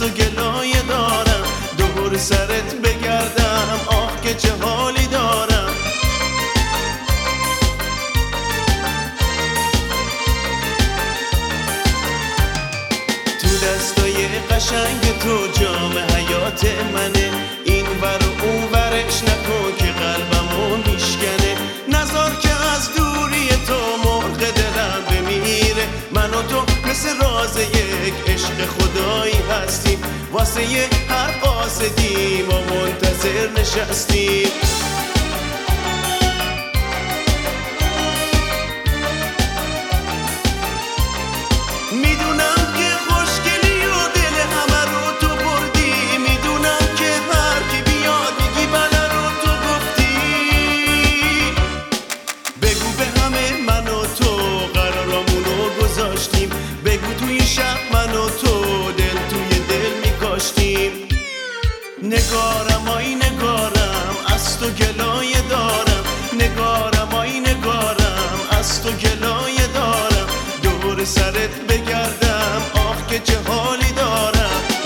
تو گلایه دارم، دور سرت بگردم آه که چه حالی دارم. تو دستای قشنگ تو جام حیات منه، این ور و اون ورش نکن که قلبمو میشکنه. نذار که از دوری تو مرغ دلم بمیره، من و تو مثل راز یک عشق خدایی هستیم، واسه هر قاصدیم و منتظر نشستیم. میدونم که خوشگلی و دل همه رو تو بردی، میدونم که هر کی بیاد میگی بله رو تو گفتی. بگو به همه من و تو قرارامونو گذاشتیم، بگو توی شب من و تو دل توی دل میکاشتیم. نگارم آی نگارم از تو گلایه دارم، نگارم آی نگارم از تو گلایه دارم، دور سرت بگردم آه که چه حالی دارم.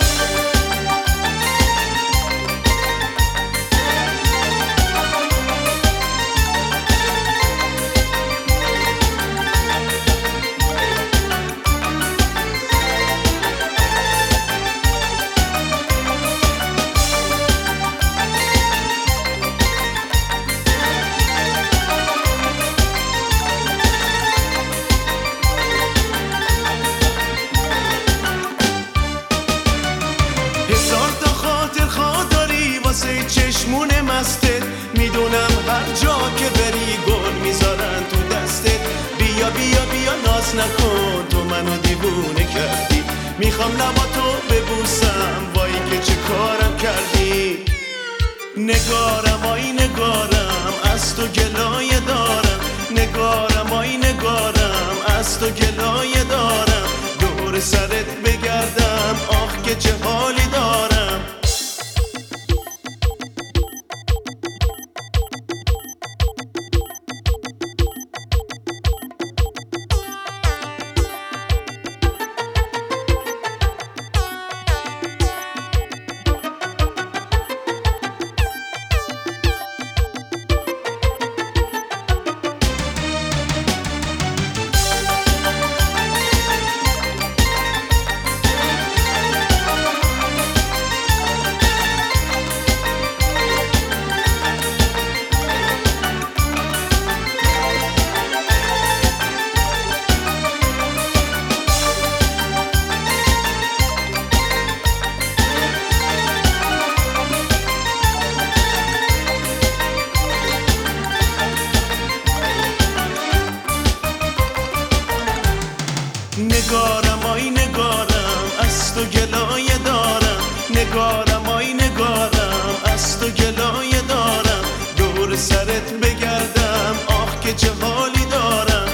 چشمون مستت میدونم هر جا که بری گل میذارن تو دستت. بیا بیا بیا ناز نکن تو منو دیوونه کردی، میخوام لباتو ببوسم وای که چه کارم کردی. نگارم آی نگارم از تو گلایه دارم، نگارم آی نگارم از تو گلایه دارم، دور سرت بگردم آخ که چه حالی دارم. نگارم آی نگارم از تو گلایه دارم، نگارم آی نگارم از تو گلایه دارم، دور سرت بگردم آخ که چه حالی دارم.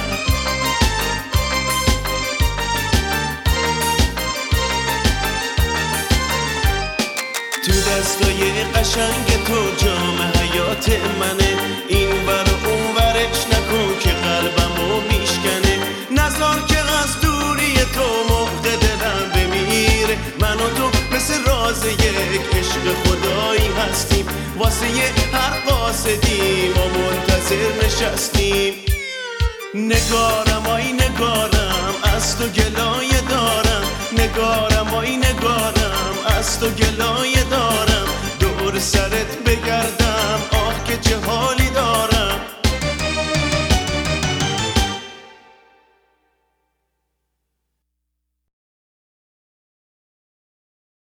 تو دستای قشنگ تو جام حیات منه، این ور و اون ورش نکن که قلبمو میشکنه. نذار که از دوری تو مرغ دلم بمیره، من و تو مثل راز یک عشق خدایی هستیم، واسه هر قاصدیم و منتظر نشستیم. نگارم آی نگارم از تو گلایه دارم، نگارم آی نگارم از تو گلایه